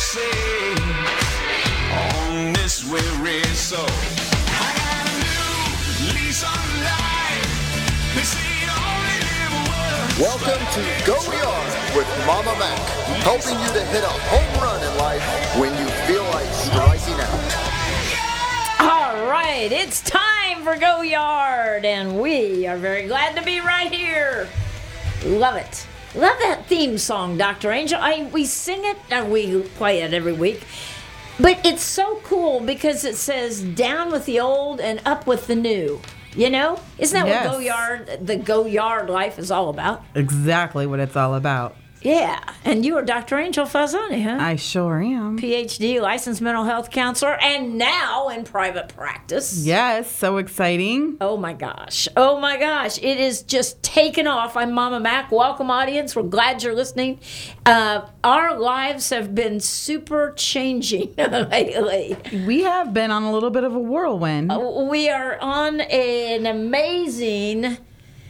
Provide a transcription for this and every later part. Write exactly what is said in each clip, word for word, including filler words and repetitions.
say on this weary soul. I got a new lease on life. They say you only live once. Welcome to Go Yard with Mama Mac, helping you to hit a home run in life when you feel like striking out. All right, it's time for Go Yard, and we are very glad to be right here. Love it. Love that theme song, Doctor Angel. I we sing it, and we play it every week. But it's so cool because it says down with the old and up with the new. You know? Isn't that Yes. what Go Yard, the Go Yard life is all about? Exactly what it's all about. Yeah. And you are Doctor Angel Falzani, huh? I sure am. P H D, licensed mental health counselor, and now in private practice. Yes, so exciting. Oh my gosh. Oh my gosh. It is just taken off. I'm Mama Mac. Welcome, audience. We're glad you're listening. Uh, our lives have been super changing lately. We have been on a little bit of a whirlwind. We are on an amazing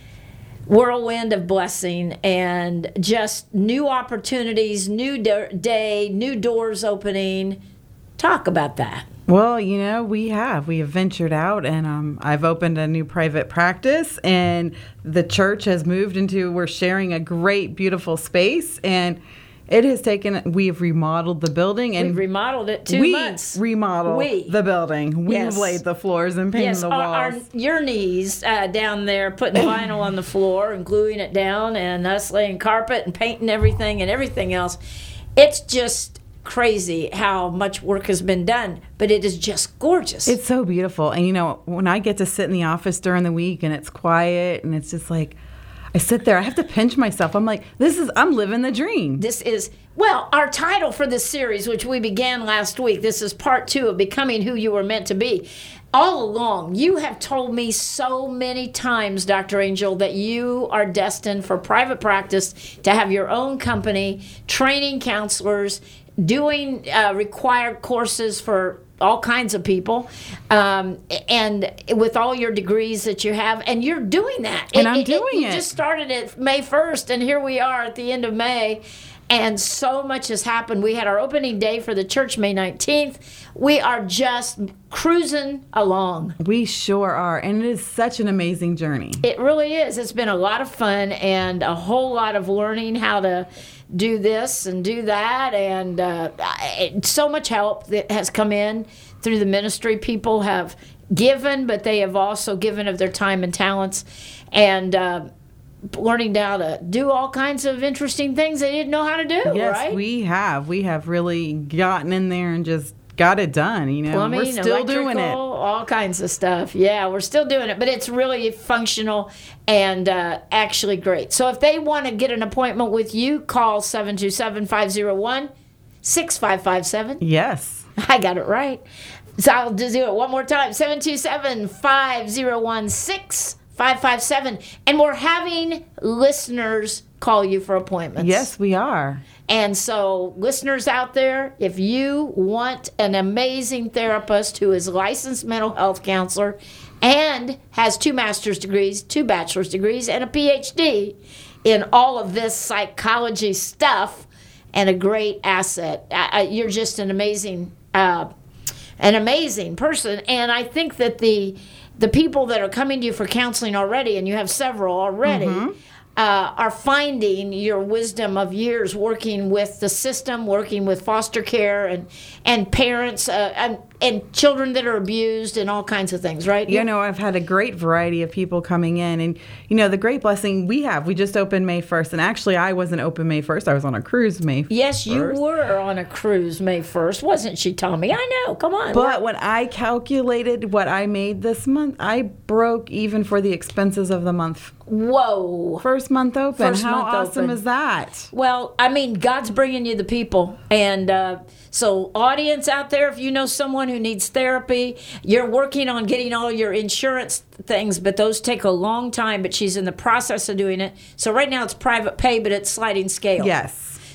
whirlwind of blessing and just new opportunities, new do- day, new doors opening. Talk about that. Well, you know, we have. We have ventured out, and um, I've opened a new private practice, and the church has moved into, we're sharing a great, beautiful space, and it has taken, we've remodeled the building. And We've remodeled it two we months. remodeled We. the building. We've Yes. laid the floors and painted Yes, the our, walls. our your knees uh, down there, putting vinyl on the floor and gluing it down, and us laying carpet and painting everything and everything else. It's just crazy how much work has been done, but it is just gorgeous. It's so beautiful. And, you know, when I get to sit in the office during the week and it's quiet and it's just like, I sit there, I have to pinch myself. I'm like, this is, I'm living the dream. This is, well, our title for this series, which we began last week, this is part two of Becoming Who You Were Meant to Be. All along, you have told me so many times, Doctor Angel, that you are destined for private practice, to have your own company, training counselors, doing uh, required courses for all kinds of people, um, and with all your degrees that you have, and you're doing that. And I'm doing You it. just started it May first, and here we are at the end of May, and so much has happened. We had our opening day for the church May nineteenth. We are just cruising along. We sure are. And it is such an amazing journey. It really is. It's been a lot of fun and a whole lot of learning how to do this and do that, and uh, it, so much help that has come in through the ministry. People have given, but they have also given of their time and talents, and uh, learning how to do all kinds of interesting things they didn't know how to do. Yes, right? we have. We have really gotten in there and just got it done. You know, Plumbing, we're still doing it. electrical, all kinds of stuff. Yeah, we're still doing it, but it's really functional and uh, actually great. So if they want to get an appointment with you, call seven two seven, five zero one, six five five seven. Yes. I got it right. So I'll just do it one more time. seven two seven, five zero one, six five five seven. And we're having listeners call you for appointments. Yes, we are. And so, listeners out there, if you want an amazing therapist who is licensed mental health counselor and has two master's degrees, two bachelor's degrees, and a P H D in all of this psychology stuff, and a great asset, uh, you're just an amazing, uh, an amazing person. And I think that the the people that are coming to you for counseling already, and you have several already. Mm-hmm. Uh, are finding your wisdom of years working with the system, working with foster care and and parents uh, and, and children that are abused and all kinds of things, right? You know, I've had a great variety of people coming in. And, you know, the great blessing we have, we just opened May first. And actually, I wasn't open May first. I was on a cruise May first. Yes, you were on a cruise May first, wasn't she, Tommy? I know. Come on. But when I calculated what I made this month, I broke even for the expenses of the month. Whoa. First month open. First How month awesome open. is that? Well, I mean, God's bringing you the people. And uh, so, audience out there, if you know someone who needs therapy, you're working on getting all your insurance things, but those take a long time. But she's in the process of doing it. So, right now it's private pay, but it's sliding scale. Yes.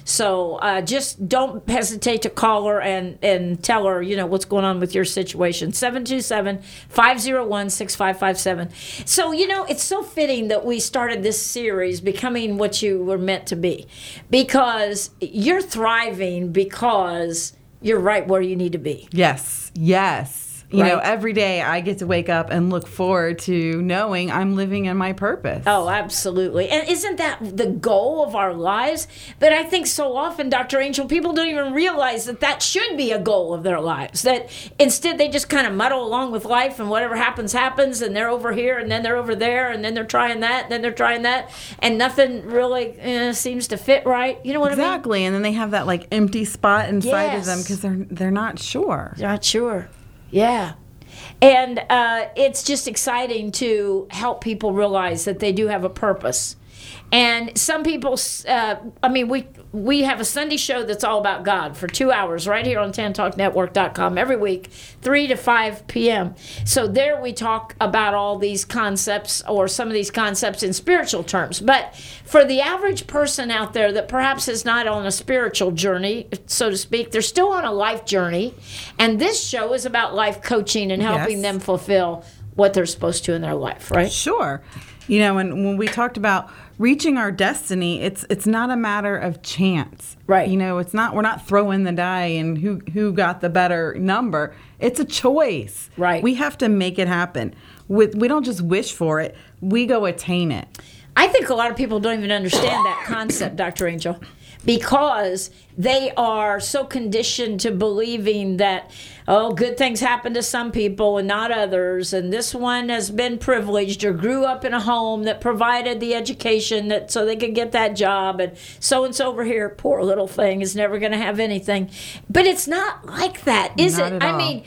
So uh, just don't hesitate to call her and, and tell her, you know, what's going on with your situation. seven two seven, five zero one, six five five seven. So, you know, it's so fitting that we started this series, Becoming What You Were Meant to Be, because you're thriving because you're right where you need to be. Yes, yes. You Right. know, every day I get to wake up and look forward to knowing I'm living in my purpose. Oh, absolutely. And isn't that the goal of our lives? But I think so often, Doctor Angel, people don't even realize that that should be a goal of their lives. That instead they just kind of muddle along with life, and whatever happens, happens, and they're over here, and then they're over there, and then they're trying that, and then they're trying that, and nothing really eh, seems to fit right. You know what Exactly. I mean? And then they have that like empty spot inside Yes. of them because they're they're not sure. They're not sure. Yeah. And uh, it's just exciting to help people realize that they do have a purpose. And some people, uh, I mean, we we have a Sunday show that's all about God for two hours right here on tan talk network dot com every week, three to five p.m. So there we talk about all these concepts, or some of these concepts in spiritual terms. But for the average person out there that perhaps is not on a spiritual journey, so to speak, they're still on a life journey. And this show is about life coaching and helping Yes. them fulfill what they're supposed to in their life, right? Sure. You know, and when we talked about reaching our destiny, it's it's not a matter of chance. Right. You know, it's not we're not throwing the die and who who got the better number. It's a choice. Right. We have to make it happen. With we don't just wish for it. We go attain it. I think a lot of people don't even understand that concept, Doctor Angel, because they are so conditioned to believing that, oh, good things happen to some people and not others, and this one has been privileged or grew up in a home that provided the education that so they could get that job, and so-and-so over here, poor little thing, is never going to have anything. But it's not like that, is Not it? at I all. mean,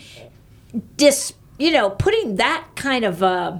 dis, you know, putting that kind of a...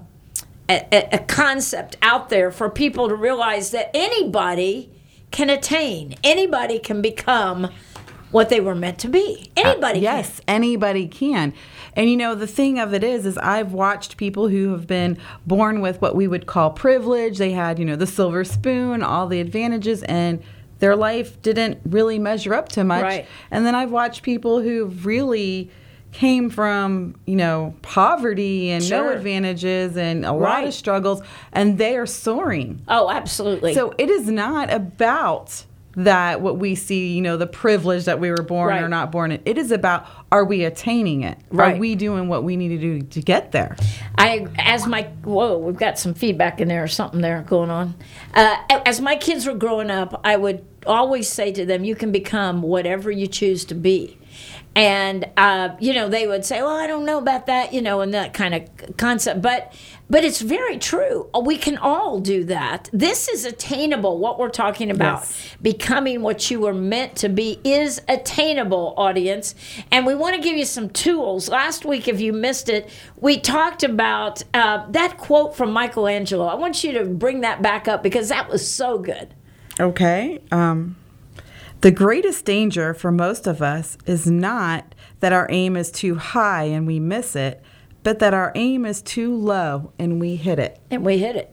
A, a concept out there for people to realize that anybody can attain, anybody can become what they were meant to be. Anybody Yes, anybody can. And you know, the thing of it is, is I've watched people who have been born with what we would call privilege. They had, you know, the silver spoon, all the advantages, and their life didn't really measure up to much. Right. And then I've watched people who really came from, you know, poverty and Sure. no advantages and a lot Right. of struggles, and they are soaring. Oh, absolutely. So it is not about that what we see, you know, the privilege that we were born Right. or not born in. It is about, are we attaining it? Right. Are we doing what we need to do to get there? I, as my, whoa, we've got some feedback in there or something there going on. Uh, as my kids were growing up, I would always say to them, you can become whatever you choose to be. And, uh, you know, they would say, well, I don't know about that, you know, and that kind of concept. But but it's very true. We can all do that. This is attainable. What we're talking about, Yes. becoming what you were meant to be, is attainable, audience. And we want to give you some tools. Last week, if you missed it, we talked about uh, that quote from Michelangelo. I want you to bring that back up because that was so good. Okay. Um, the greatest danger for most of us is not that our aim is too high and we miss it, but that our aim is too low and we hit it. And we hit it.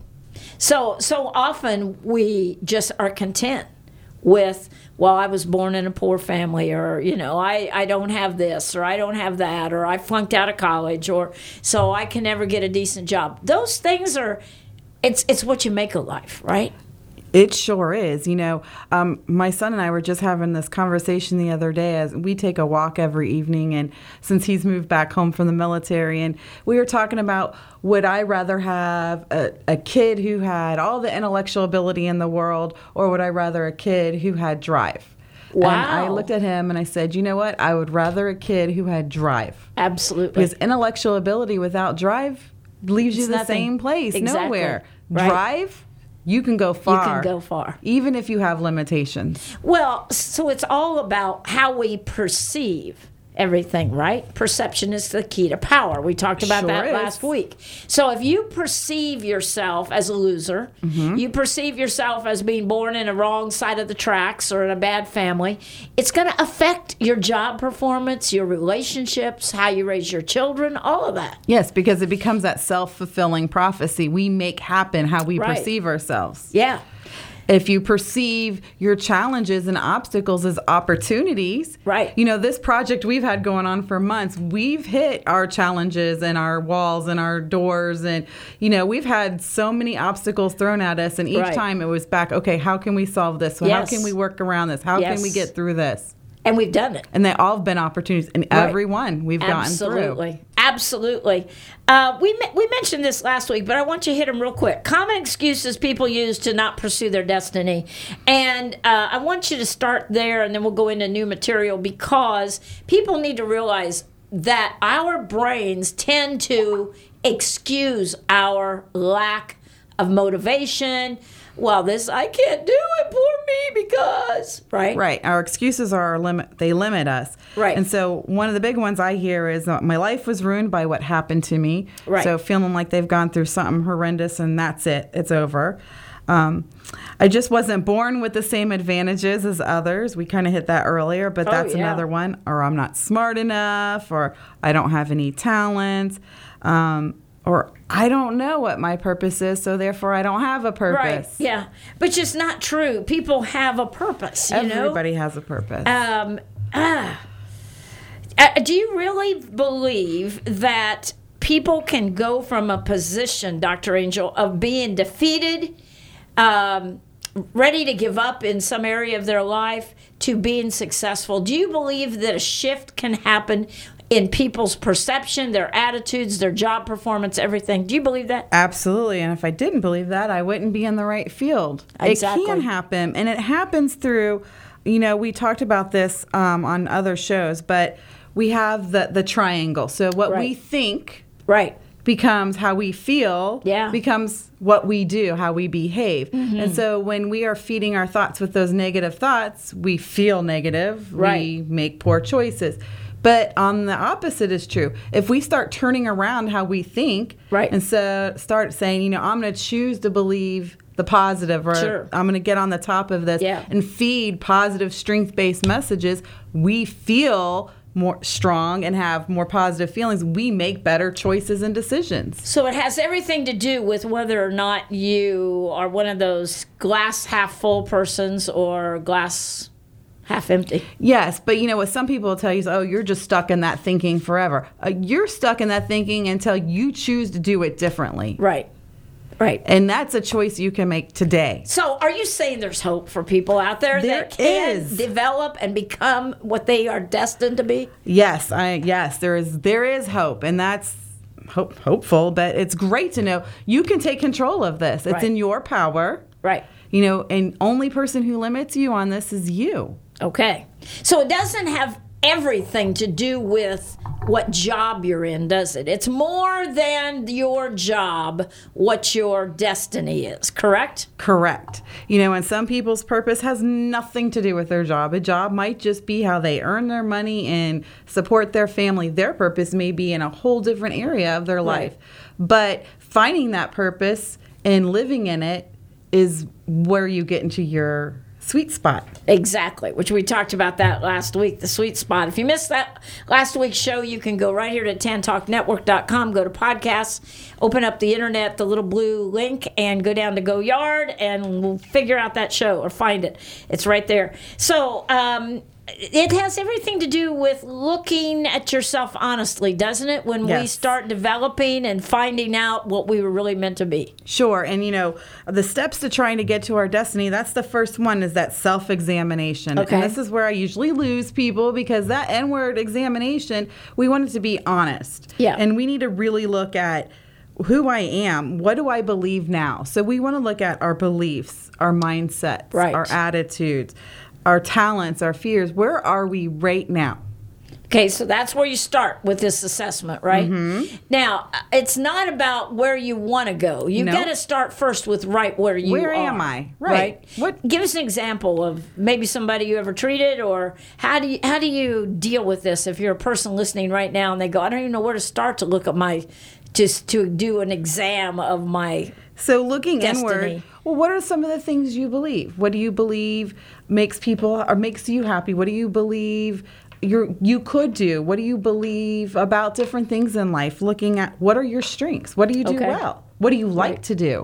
So so often we just are content with, well, I was born in a poor family, or, you know, I, I don't have this, or I don't have that, or I flunked out of college, or so I can never get a decent job. Those things are, it's it's what you make of life, right? It sure is. You know, um, my son and I were just having this conversation the other day as we take a walk every evening, and since he's moved back home from the military, and we were talking about, would I rather have a, a kid who had all the intellectual ability in the world, or would I rather a kid who had drive? Wow. And I looked at him and I said, you know what? I would rather a kid who had drive. Absolutely. Because intellectual ability without drive leaves you It's the nothing. same place, Exactly. nowhere. Right. Drive, you can go far. go far. Even if you have limitations. Well, so it's all about how we perceive everything, right? Perception is the key to power. We talked about Sure that is. last week. So if you perceive yourself as a loser, Mm-hmm. you perceive yourself as being born in a wrong side of the tracks or in a bad family, it's going to affect your job performance, your relationships, how you raise your children, all of that. Yes, because it becomes that self-fulfilling prophecy. We make happen how we Right. perceive ourselves. Yeah. If you perceive your challenges and obstacles as opportunities, Right. You know, this project we've had going on for months, we've hit our challenges and our walls and our doors. And, you know, we've had so many obstacles thrown at us. And each Right. time it was back, okay, how can we solve this? So Yes. how can we work around this? How Yes. can we get through this? And we've done it. And they all have been opportunities. And Right. every one we've gotten through. Absolutely. Absolutely. Uh, we, me- we mentioned this last week, but I want you to hit them real quick. Common excuses people use to not pursue their destiny. And uh, I want you to start there, and then we'll go into new material, because people need to realize that our brains tend to excuse our lack of motivation. Well, this, I can't do it, poor me, because, right? Right. Our excuses are our limit. They limit us. Right. And so one of the big ones I hear is uh, my life was ruined by what happened to me. Right. So feeling like they've gone through something horrendous and that's it. It's over. Um, I just wasn't born with the same advantages as others. We kind of hit that earlier, but Oh, that's yeah. another one. Or I'm not smart enough, or I don't have any talents. Um, or I don't know what my purpose is, so therefore I don't have a purpose. Right. Yeah. But just not true. People have a purpose, you know? Everybody has a purpose. Um, ah. Uh, do you really believe that people can go from a position, Doctor Angel, of being defeated, um, ready to give up in some area of their life, to being successful? Do you believe that a shift can happen in people's perception, their attitudes, their job performance, everything? Do you believe that? Absolutely. And if I didn't believe that, I wouldn't be in the right field. Exactly. It can happen. And it happens through, you know, we talked about this um, on other shows, but we have the, the triangle. So what we Right. think Right. becomes how we feel, Yeah. becomes what we do, how we behave. Mm-hmm. And so when we are feeding our thoughts with those negative thoughts, we feel negative, Right. we make poor choices. But on the opposite is true. If we start turning around how we think, Right. and so start saying, you know, I'm going to choose to believe the positive, or Sure. I'm going to get on the top of this, Yeah. and feed positive, strength-based messages, we feel more strong and have more positive feelings. We make better choices and decisions. So it has everything to do with whether or not you are one of those glass half full persons or glass half empty. Yes, but you know what some people will tell you is, oh, you're just stuck in that thinking forever. Uh, you're stuck in that thinking until you choose to do it differently. Right. Right. And that's a choice you can make today. So are you saying there's hope for people out there, There that can is. develop and become what they are destined to be? Yes, I yes, there is there is hope, and that's hope, hopeful, but it's great to know you can take control of this. It's Right. in your power. Right. You know, and only person who limits you on this is you. Okay. So it doesn't have everything to do with what job you're in, does it? It's more than your job, what your destiny is, correct? Correct. You know, and some people's purpose has nothing to do with their job. A job might just be how they earn their money and support their family. Their purpose may be in a whole different area of their life. But finding that purpose and living in it is where you get into your sweet spot. Exactly, which we talked about that last week, the sweet spot. If you missed that last week's show, you can go right here to tan talk network dot com, go to podcasts, open up the internet, the little blue link, and go down to Go Yard, and we'll figure out that show or find it. It's right there. So, um, it has everything to do with looking at yourself honestly, doesn't it? When we Yes. start developing and finding out what we were really meant to be. Sure. And, you know, the steps to trying to get to our destiny, that's the first one, is that self-examination. Okay. And this is where I usually lose people, because that N-word examination, we want it to be honest. Yeah. And we need to really look at who I am. What do I believe now? So we want to look at our beliefs, our mindsets, Right. our attitudes, our talents, our fears. Where are we right now? Okay, so that's where you start with this assessment, right? Mm-hmm. Now, it's not about where you want to go. You No. got to start first with right where you Where are. am I? Right. Right. What- Give us an example of maybe somebody you ever treated, or how do you how do you deal with this if you're a person listening right now and they go, I don't even know where to start to look at my, just to do an exam of my. So looking Destiny. inward, well, what are some of the things you believe? What do you believe makes people or makes you happy? What do you believe you're, you could do? What do you believe about different things in life? Looking at what are your strengths? What do you do Okay. well? What do you like Right. to do?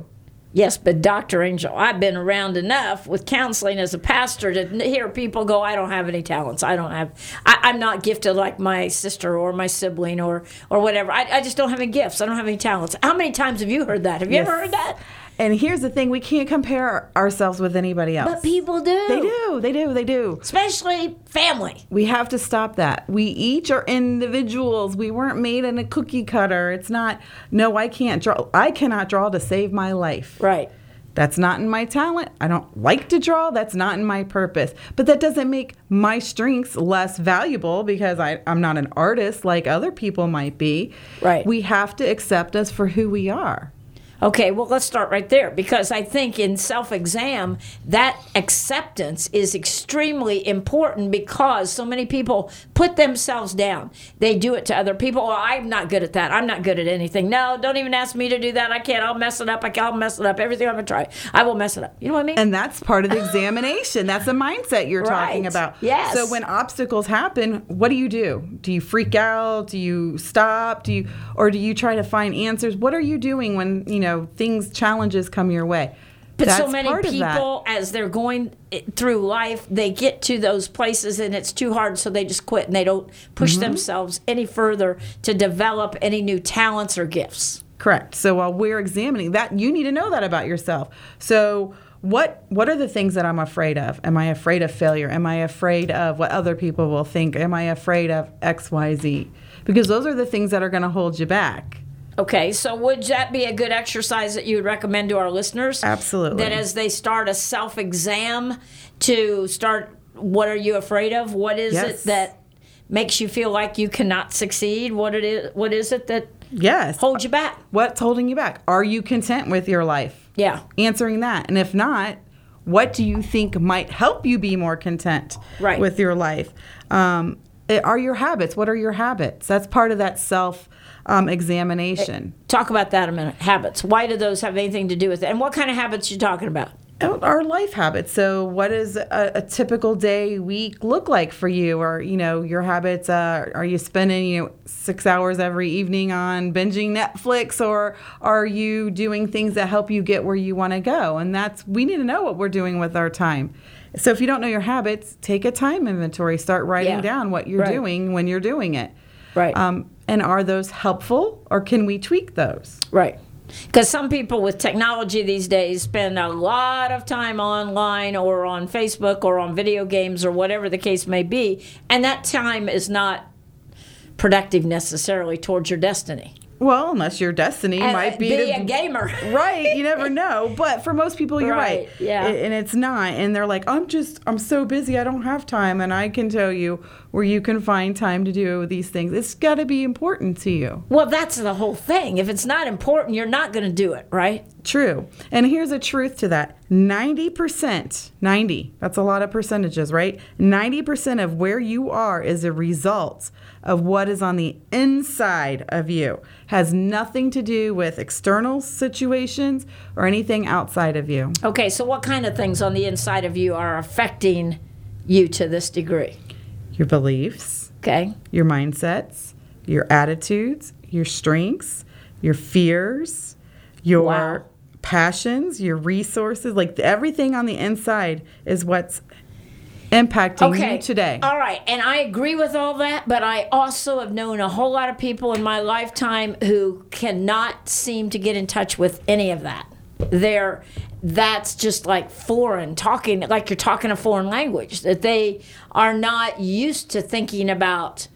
Yes, but Doctor Angel, I've been around enough with counseling as a pastor to hear people go, I don't have any talents. I don't have, I, I'm not gifted like my sister or my sibling or, or whatever. I, I just don't have any gifts. I don't have any talents. How many times have you heard that? Have you Yes. ever heard that? And here's the thing, we can't compare ourselves with anybody else. But people do. They do, they do, they do. Especially family. We have to stop that. We each are individuals. We weren't made in a cookie cutter. It's not, no, I can't draw. I cannot draw to save my life. Right. That's not in my talent. I don't like to draw. That's not in my purpose. But that doesn't make my strengths less valuable because I, I'm not an artist like other people might be. Right. We have to accept us for who we are. Okay, well, let's start right there because I think in self-exam, that acceptance is extremely important because so many people put themselves down. They do it to other people. Oh, I'm not good at that. I'm not good at anything. No, don't even ask me to do that. I can't. I'll mess it up. I can't, I'll mess it up. Everything I'm going to try, I will mess it up. You know what I mean? And that's part of the examination. That's a mindset you're Right. talking about. Yes. So when obstacles happen, what do you do? Do you freak out? Do you stop? Do you, or do you try to find answers? What are you doing when, you know, things, challenges come your way? But That's so many part of that. people, as they're going through life, they get to those places and it's too hard, so they just quit and they don't push Mm-hmm. themselves any further to develop any new talents or gifts. Correct. So while we're examining that, you need to know that about yourself. So what what are the things that I'm afraid of? Am I afraid of failure? Am I afraid of what other people will think? Am I afraid of X, Y, Z? Because those are the things that are going to hold you back. Okay, so would that be a good exercise that you would recommend to our listeners? Absolutely. That as they start a self-exam to start, what are you afraid of? What is Yes. it that makes you feel like you cannot succeed? What it is? What is it that Yes. holds you back? What's holding you back? Are you content with your life? Yeah. Answering that. And if not, what do you think might help you be more content Right. with your life? Um, it- are your habits? What are your habits? That's part of that self um, examination. Talk about that a minute. Habits. Why do those have anything to do with it? And what kind of habits you talking about? Our life habits. So what does a, a typical day, week look like for you? Or, you know, your habits, uh, are you spending, you know, six hours every evening on binging Netflix, or are you doing things that help you get where you want to go? And that's, we need to know what we're doing with our time. So if you don't know your habits, take a time inventory, start writing Yeah. down what you're Right. doing when you're doing it. Right. Um, and are those helpful, or can we tweak those? Right. Because some people with technology these days spend a lot of time online or on Facebook or on video games or whatever the case may be, and that time is not productive necessarily towards your destiny. Well, unless your destiny And might be, be to a gamer. Right, you never know. But for most people, you're right. Right, yeah. I- And it's not. And they're like, I'm just, I'm so busy, I don't have time. And I can tell you where you can find time to do these things. It's got to be important to you. Well, that's the whole thing. If it's not important, you're not going to do it, right? True. And here's a truth to that. ninety percent, ninety, that's a lot of percentages, right? ninety percent of where you are is a result of what is on the inside of you. Has nothing to do with external situations or anything outside of you. Okay, so what kind of things on the inside of you are affecting you to this degree? Your beliefs, Okay. your mindsets, your attitudes, your strengths, your fears, your Wow. passions, your resources, like everything on the inside is what's impacting Okay. you today. All right. And I agree with all that, but I also have known a whole lot of people in my lifetime who cannot seem to get in touch with any of that. They're that's just like foreign, talking like you're talking a foreign language, that they are not used to thinking about,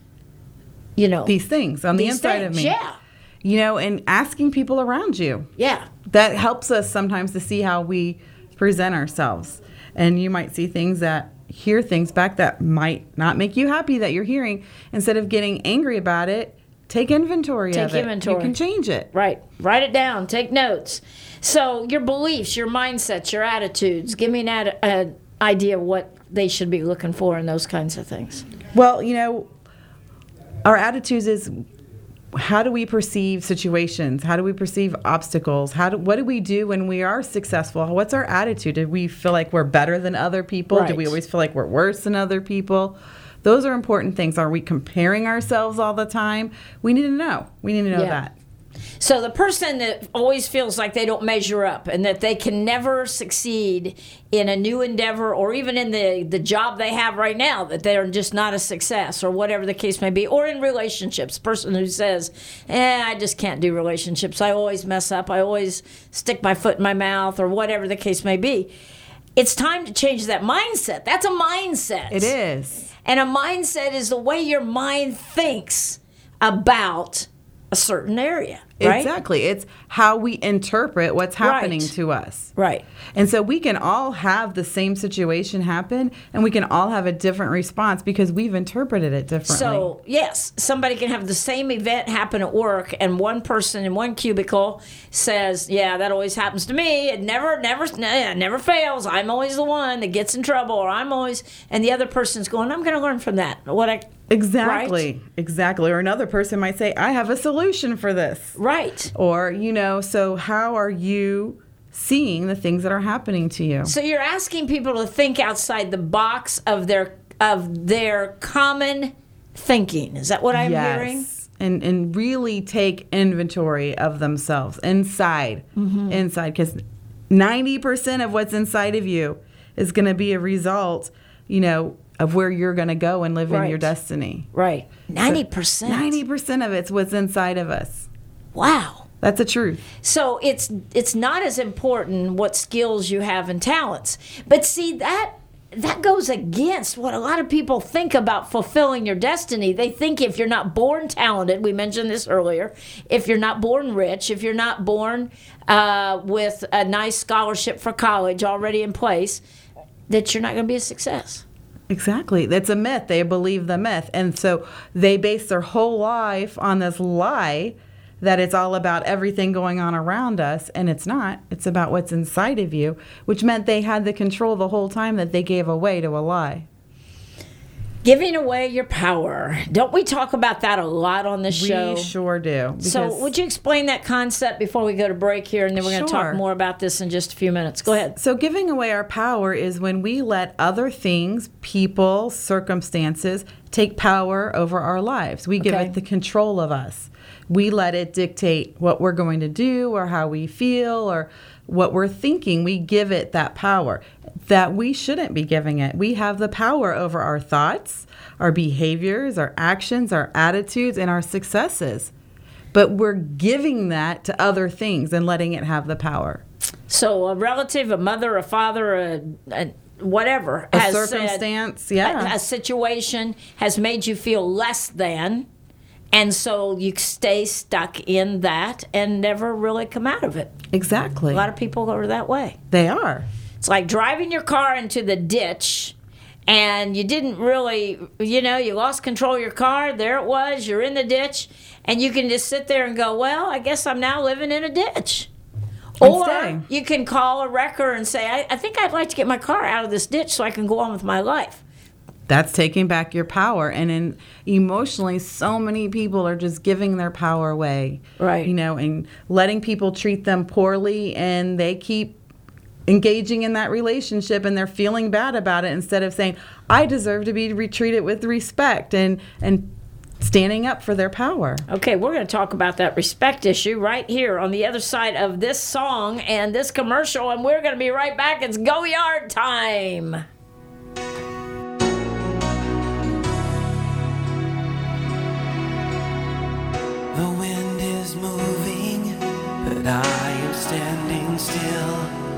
you know, These things on the these inside of things. me. Yeah. You know, and asking people around you. Yeah. That helps us sometimes to see how we present ourselves. And you might see things that, hear things back that might not make you happy that you're hearing. Instead of getting angry about it, take inventory Take of it. inventory. You can change it. Right. Write it down. Take notes. So your beliefs, your mindsets, your attitudes. Give me an, ad- an idea of what they should be looking for in those kinds of things. Well, you know, our attitudes is, how do we perceive situations? How do we perceive obstacles? How do, what do we do when we are successful? What's our attitude? Do we feel like we're better than other people? Do we Right. always feel like we're worse than other people? Those are important things. Are we comparing ourselves all the time? We need to know. We need to know Yeah. that. So the person that always feels like they don't measure up and that they can never succeed in a new endeavor or even in the, the job they have right now, that they're just not a success or whatever the case may be, or in relationships, person who says, eh, I just can't do relationships. I always mess up. I always stick my foot in my mouth or whatever the case may be. It's time to change that mindset. That's a mindset. It is. And a mindset is the way your mind thinks about a certain area, right? Exactly. It's how we interpret what's happening Right. to us. Right. And so we can all have the same situation happen, and we can all have a different response because we've interpreted it differently. So, yes, somebody can have the same event happen at work, and one person in one cubicle says, yeah, that always happens to me. It never, never, nah, never fails. I'm always the one that gets in trouble, or I'm always, and the other person's going, I'm going to learn from that. What I, Exactly. Right? Exactly. Or another person might say, I have a solution for this. Right. Or, you know, so how are you seeing the things that are happening to you? So you're asking people to think outside the box of their of their common thinking. Is that what I'm hearing? Yes. And and really take inventory of themselves inside. Mm-hmm. Inside. Because ninety percent of what's inside of you is going to be a result, you know, of where you're going to go and live in your Right. destiny. Right. ninety percent. ninety percent of it's what's inside of us. Wow. That's the truth. So it's it's not as important what skills you have and talents. But see, that that goes against what a lot of people think about fulfilling your destiny. They think if you're not born talented, we mentioned this earlier, if you're not born rich, if you're not born uh, with a nice scholarship for college already in place, that you're not going to be a success. Exactly. That's a myth. They believe the myth. And so they base their whole life on this lie that it's all about everything going on around us, and it's not. It's about what's inside of you, which meant they had the control the whole time that they gave away to a lie. Giving away your power. Don't we talk about that a lot on this show? We sure do. So because- would you explain that concept before we go to break here, and then we're going to Sure. talk more about this in just a few minutes. Go ahead. So giving away our power is when we let other things, people, circumstances, take power over our lives. We give Okay. it the control of us. We let it dictate what we're going to do or how we feel or what we're thinking. We give it that power that we shouldn't be giving it. We have the power over our thoughts, our behaviors, our actions, our attitudes, and our successes. But we're giving that to other things and letting it have the power. So a relative, a mother, a father, a, a whatever, A has circumstance, said, yeah. a, a situation has made you feel less than, and so you stay stuck in that and never really come out of it. Exactly. A lot of people are that way. They are. It's like driving your car into the ditch and you didn't really, you know, you lost control of your car. There it was. You're in the ditch. And you can just sit there and go, well, I guess I'm now living in a ditch. And Or stay. you can call a wrecker and say, I, I think I'd like to get my car out of this ditch so I can go on with my life. That's taking back your power. And in emotionally, so many people are just giving their power away. Right. You know, and letting people treat them poorly, and they keep engaging in that relationship and they're feeling bad about it instead of saying, I deserve to be re- treated with respect and and standing up for their power. Okay, we're going to talk about that respect issue right here on the other side of this song and this commercial, and we're going to be right back. It's Go Yard time. The wind is moving, but I am standing still.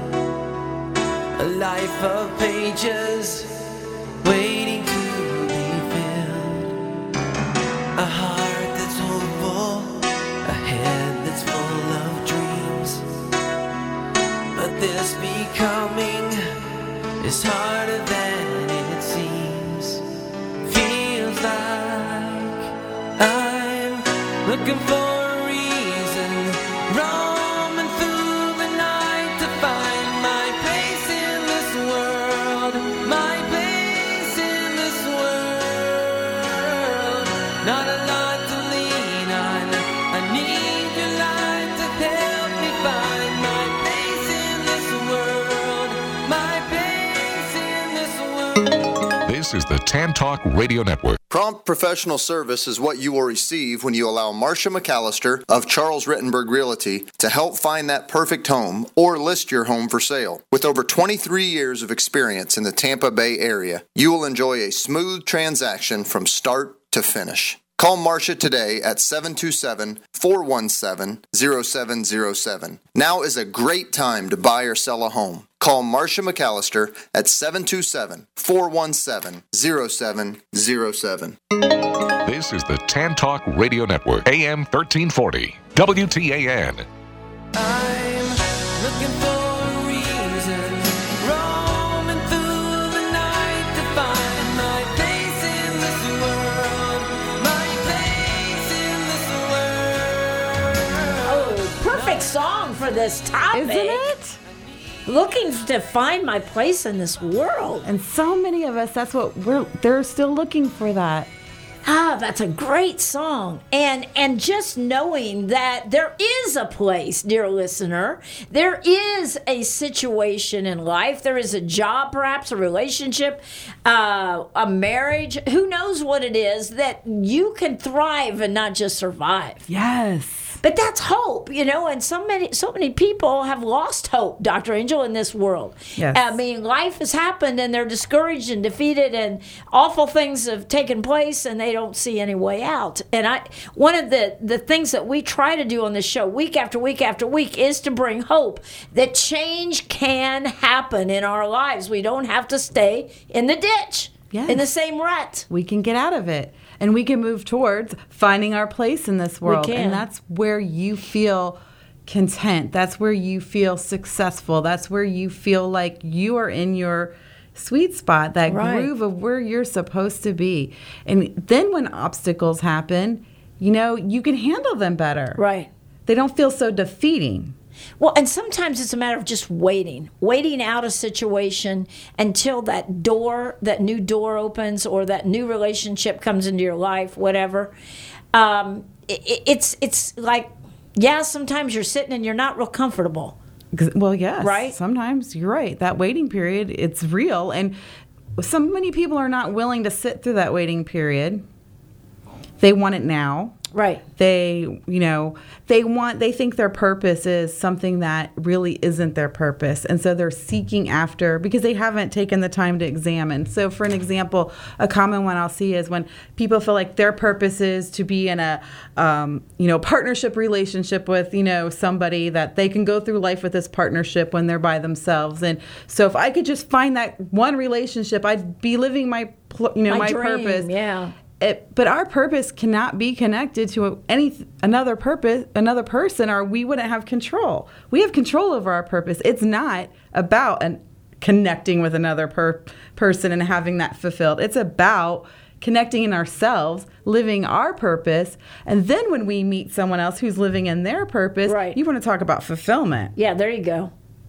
A life of pages waiting to be filled. A heart that's hopeful, a head that's full of dreams. But this becoming is harder than it seems. Feels like I'm looking for a reason, roaming through the night to find my place in this world, my place in this world. Not a lot to lean on, I need your light to help me find my place in this world, my place in this world. This is the Tan Talk Radio Network. Prompt professional service is what you will receive when you allow Marcia McAllister of Charles Rittenberg Realty to help find that perfect home or list your home for sale. With over twenty-three years of experience in the Tampa Bay area, you will enjoy a smooth transaction from start to finish. Call Marcia today at seven two seven, four one seven, zero seven zero seven. Now is a great time to buy or sell a home. Call Marcia McAllister at seven two seven, four one seven, zero seven zero seven. This is the Tan Talk Radio Network, A M thirteen forty, W T A N. I'm looking for a reason, roaming through the night to find my place in this world, my place in this world. Oh, perfect song for this topic. Isn't it? Looking to find my place in this world. And so many of us, that's what we're, they're still looking for that. Ah, that's a great song. And and just knowing that there is a place, dear listener, there is a situation in life, there is a job, perhaps a relationship, uh, a marriage, who knows what it is, that you can thrive and not just survive. Yes. But that's hope, you know, and so many so many people have lost hope, Doctor Angel, in this world. Yes. I mean, life has happened and they're discouraged and defeated and awful things have taken place and they don't see any way out. And I one of the, the things that we try to do on this show week after week after week is to bring hope that change can happen in our lives. We don't have to stay in the ditch, Yes. in the same rut. We can get out of it. And we can move towards finding our place in this world. can. And that's where you feel content. That's where you feel successful. That's where you feel like you are in your sweet spot, that Right. groove of where you're supposed to be. And then when obstacles happen, you know, you can handle them better. Right. They don't feel so defeating. Well, and sometimes it's a matter of just waiting, waiting out a situation until that door, that new door opens or that new relationship comes into your life, whatever. Um, it, it's it's like, yeah, sometimes you're sitting and you're not real comfortable. 'Cause- Well, yes. Right? Sometimes you're right. That waiting period, it's real. And so many people are not willing to sit through that waiting period. They want it now. Right. They, you know, they want, they think their purpose is something that really isn't their purpose. And so they're seeking after, because they haven't taken the time to examine. So for an example, a common one I'll see is when people feel like their purpose is to be in a, um, you know, partnership relationship with, you know, somebody that they can go through life with this partnership when they're by themselves. And so if I could just find that one relationship, I'd be living my, pl- you know, My my, dream, purpose. yeah. It, but our purpose cannot be connected to any another purpose, another person, or we wouldn't have control. We have control over our purpose. It's not about an, connecting with another per, person and having that fulfilled. It's about connecting in ourselves, living our purpose, and then when we meet someone else who's living in their purpose, Right. you want to talk about fulfillment. Yeah, there you go.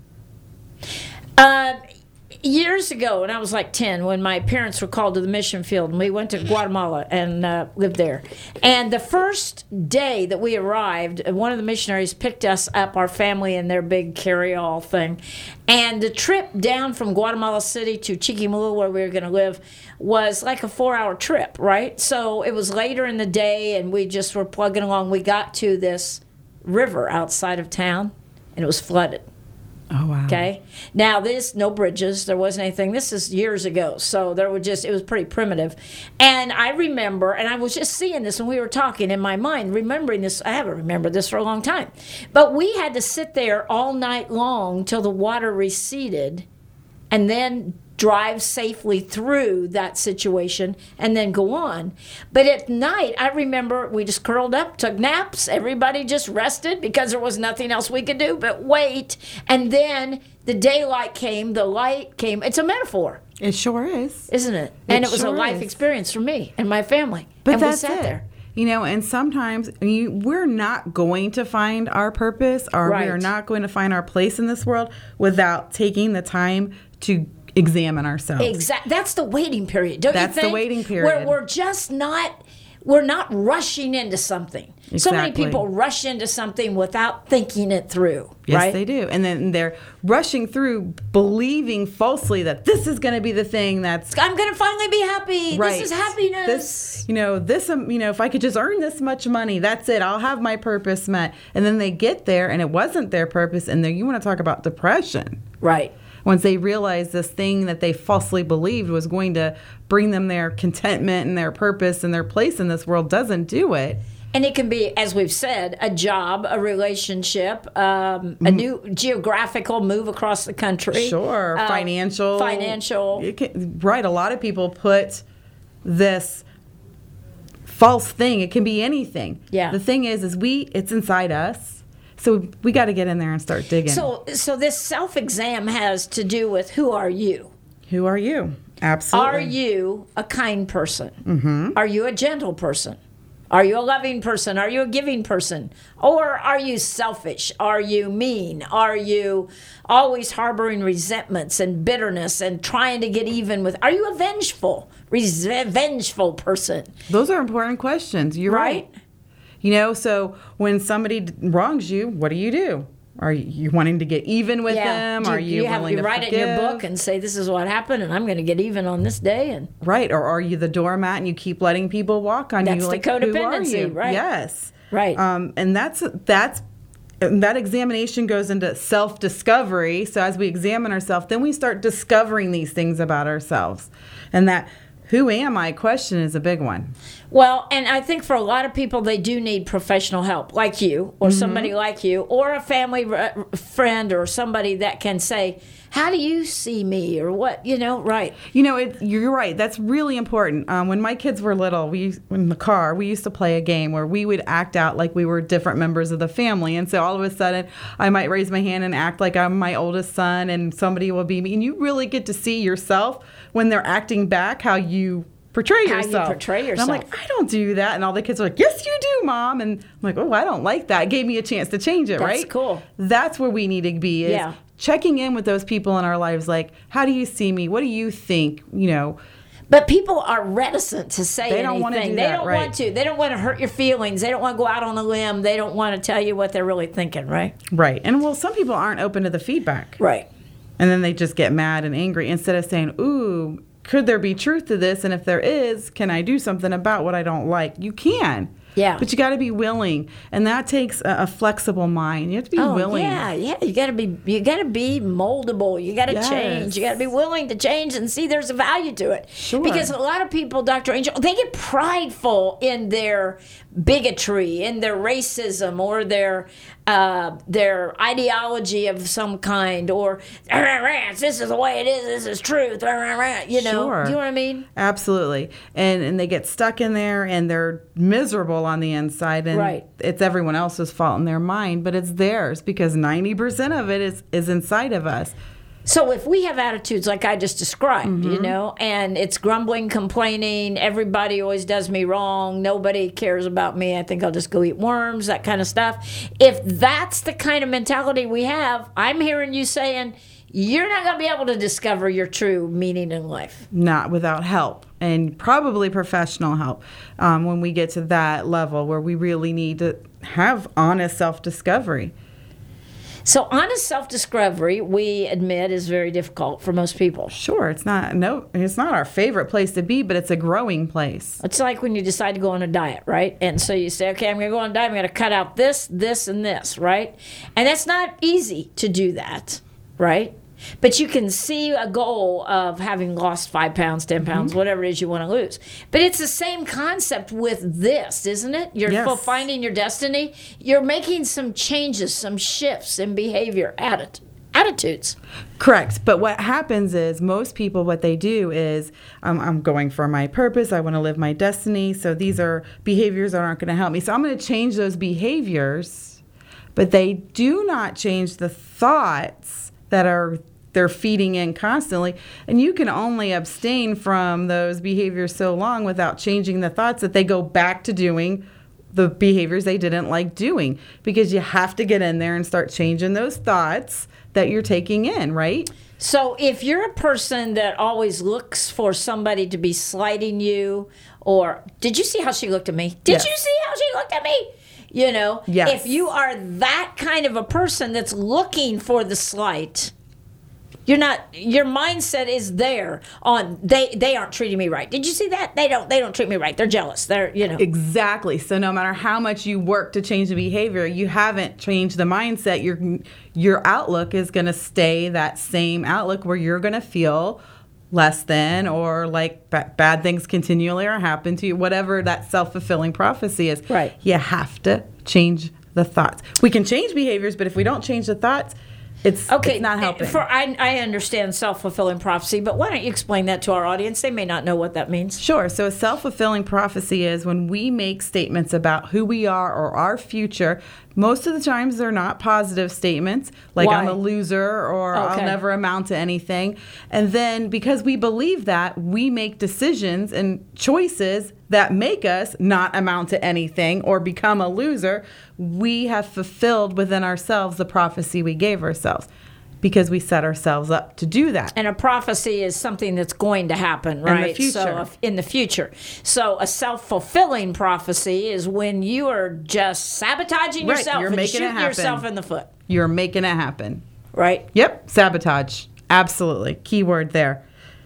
Uh, years ago, when I was like ten, when my parents were called to the mission field, and we went to Guatemala and uh, lived there. And the first day that we arrived, one of the missionaries picked us up, our family, in their big carry-all thing. And the trip down from Guatemala City to Chiquimula, where we were going to live, was like a four-hour trip, right? So it was later in the day, and we just were plugging along. We got to this river outside of town, and it was flooded. Oh, wow. Okay. Now this, no bridges, there wasn't anything. This is years ago, so there were just, it was pretty primitive. And I remember, and I was just seeing this when we were talking in my mind, remembering this. I haven't remembered this for a long time, but we had to sit there all night long till the water receded, and then drive safely through that situation and then go on. But at night, I remember we just curled up, took naps, everybody just rested because there was nothing else we could do but wait. And then the daylight came, the light came. It's a metaphor, It sure is. isn't it? And it was a sure life is. experience for me and my family. But and that's we sat it. there. You know, and sometimes you, we're not going to find our purpose, or we are Right. not going to find our place in this world without taking the time to examine ourselves. Exactly. That's the waiting period, don't That's you the think? waiting period. Where we're just not, we're not rushing into something. So many Exactly. people rush into something without thinking it through, Yes, right? they do. And then they're rushing through believing falsely that this is going to be the thing that's I'm going to finally be happy. right. This is happiness. This, you know, this, um, you know, if I could just earn this much money, that's it. I'll have my purpose met. And then they get there and it wasn't their purpose. And then you want to talk about depression. Right. Once they realize this thing that they falsely believed was going to bring them their contentment and their purpose and their place in this world doesn't do it. And it can be, as we've said, a job, a relationship, um, a new geographical move across the country. Sure, Um, financial. Financial. It can, right, a lot of people put this false thing. It can be anything. Yeah. The thing is, is we, it's inside us. So we got to get in there and start digging. So, so this self-exam has to do with who are you? Who are you? Absolutely. Are you a kind person? Mm-hmm. Are you a gentle person? Are you a loving person? Are you a giving person? Or are you selfish? Are you mean? Are you always harboring resentments and bitterness and trying to get even with? Are you a vengeful, revengeful person? Those are important questions. You're right. Right? You know, so when somebody d- wrongs you, what do you do? Are you wanting to get even with them? Do are you, you have willing you to write it in your forgive? book and say this is what happened and I'm going to get even on this day? And Right, or are you the doormat and you keep letting people walk on That's you? the Like, who are codependency, you? right. Yes, Right. Um, and that's that's that examination goes into self-discovery. So as we examine ourselves, then we start discovering these things about ourselves, and that who am I question is a big one. Well, and I think for a lot of people, they do need professional help, like you, or Mm-hmm. somebody like you, or a family r- friend, or somebody that can say, "How do you see me?" or what, you know, right? You know, it, you're right. That's really important. Um, when my kids were little, we in the car, we used to play a game where we would act out like we were different members of the family. And so all of a sudden, I might raise my hand and act like I'm my oldest son, and somebody will be me. And you really get to see yourself when they're acting back, how you portray How you yourself. portray And I'm like, yourself. I don't do that. And all the kids are like, yes, you do, Mom. And I'm like, oh, I don't like that. It gave me a chance to change it, That's right? cool. That's where we need to be is Yeah. checking in with those people in our lives. Like, how do you see me? What do you think? You know, But people are reticent to say They anything. don't wanna do they that, don't right. want to. They don't want to hurt your feelings. They don't want to go out on a limb. They don't want to tell you what they're really thinking, right? right. And well, some people aren't open to the feedback. Right. And then they just get mad and angry instead of saying, ooh, could there be truth to this? And if there is, can I do something about what I don't like? You can. Yeah. But you got to be willing. And that takes a, a flexible mind. You have to be Oh willing. yeah, yeah. You gotta be, you gotta be moldable. You gotta Yes. change. You gotta be willing to change and see there's a value to it. Sure. Because a lot of people, Doctor Angel, they get prideful in their bigotry, in their racism, or their uh, their ideology of some kind, or this is the way it is. This is truth. You know, Sure. you know what I mean? Absolutely. And and they get stuck in there and they're miserable on the inside, and Right. it's everyone else's fault in their mind, but it's theirs because ninety percent of it is, is inside of us. So if we have attitudes like I just described, Mm-hmm. you know, and it's grumbling, complaining, everybody always does me wrong, nobody cares about me, I think I'll just go eat worms, that kind of stuff. If that's the kind of mentality we have, I'm hearing you saying you're not going to be able to discover your true meaning in life. Not without help, and probably professional help um, when we get to that level where we really need to have honest self-discovery. So honest self-discovery, we admit, is very difficult for most people. Sure, it's not no, it's not our favorite place to be, but it's a growing place. It's like when you decide to go on a diet, right? And so you say, okay, I'm going to go on a diet. I'm going to cut out this, this, and this, right? And that's not easy to do that, right? But you can see a goal of having lost five pounds, ten pounds, Mm-hmm. whatever it is you want to lose. But it's the same concept with this, isn't it? You're Yes. finding your destiny. You're making some changes, some shifts in behavior, atti- attitudes. Correct. But what happens is most people, what they do is, um, I'm going for my purpose. I want to live my destiny. So these are behaviors that aren't going to help me. So I'm going to change those behaviors, but they do not change the thoughts that are they're feeding in constantly. And you can only abstain from those behaviors so long without changing the thoughts that they go back to doing the behaviors they didn't like doing, because you have to get in there and start changing those thoughts that you're taking in, right? So if you're a person that always looks for somebody to be slighting you or did you see how she looked at me? Did Yes. you see how she looked at me? You know, Yes. if you are that kind of a person that's looking for the slight, you're not. Your mindset is there on they they aren't treating me right. Did you see that? They don't they don't treat me right. They're jealous. They're you know Exactly. So no matter how much you work to change the behavior, you haven't changed the mindset. Your your outlook is going to stay that same outlook where you're going to feel less than, or like ba- bad things continually are happen to you, whatever that self-fulfilling prophecy is. Right. You have to change the thoughts. We can change behaviors, but if we don't change the thoughts, it's, Okay, it's not helping. For I, I understand self-fulfilling prophecy, but why don't you explain that to our audience? They may not know what that means. Sure. So a self-fulfilling prophecy is when we make statements about who we are or our future. Most of the times they're not positive statements, like Why? I'm a loser or I'll Okay. never amount to anything. And then because we believe that, we make decisions and choices that make us not amount to anything or become a loser. We have fulfilled within ourselves the prophecy we gave ourselves because we set ourselves up to do that. And a prophecy is something that's going to happen, right? future. So if, in the future. So a self-fulfilling prophecy is when you are just sabotaging Right, yourself you're and making it shooting happen. yourself in the foot, You're making it happen. right? Yep, sabotage. Absolutely. Keyword there.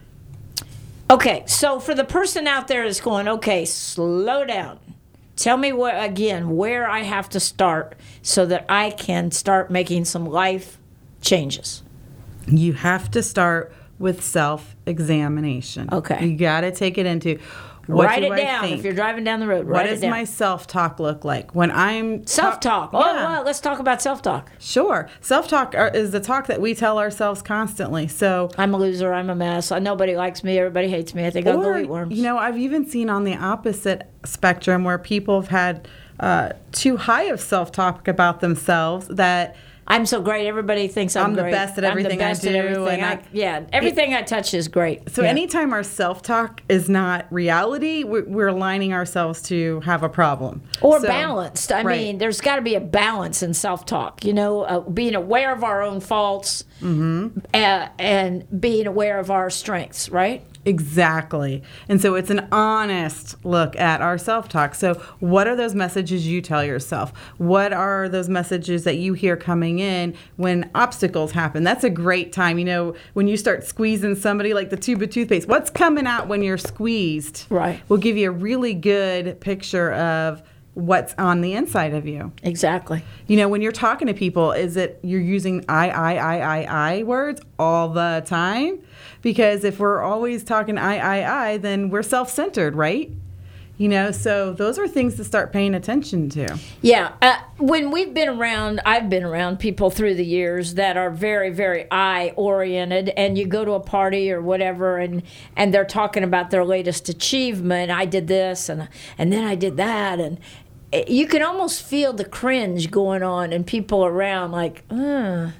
Okay, so for the person out there that's going, okay, slow down. Tell me what again where I have to start so that I can start making some life changes. You have to start with self-examination. Okay. You got to take it into what Write do it I down think? if you're driving down the road. What Write does it down. my self-talk look like when I'm Self-talk. Yeah. Oh, well, let's talk about self-talk. Sure. Self-talk are- is the talk that we tell ourselves constantly. So I'm a loser. I'm a mess. Nobody likes me. Everybody hates me. I think I'll go Or, eat worms. you know, I've even seen on the opposite spectrum where people have had uh, too high of self-talk about themselves that I'm so great. Everybody thinks I'm, I'm the great. best at everything I I'm the best do, At everything. and I, I- yeah, everything I touch is great. So Yeah. anytime our self-talk is not reality, we're, we're aligning ourselves to have a problem. Or So- balanced. I right. mean, there's got to be a balance in self-talk. You know, uh, being aware of our own faults Mm-hmm. uh, and being aware of our strengths. Right. Exactly. And so it's an honest look at our self-talk. So what are those messages you tell yourself? What are those messages that you hear coming in when obstacles happen? That's a great time. You know, when you start squeezing somebody like the tube of toothpaste, what's coming out when you're squeezed? Right. Will give you a really good picture of what's on the inside of you. Exactly. You know, when you're talking to people, is it you're using I, I, I, I, I words all the time? Because if we're always talking I, I, I, then we're self-centered, right? You know, so those are things to start paying attention to. Yeah. Uh, when we've been around, I've been around people through the years that are very, very I oriented, and you go to a party or whatever, and, and they're talking about their latest achievement. I did this, and and then I did that, and you can almost feel the cringe going on, and people around like, uh,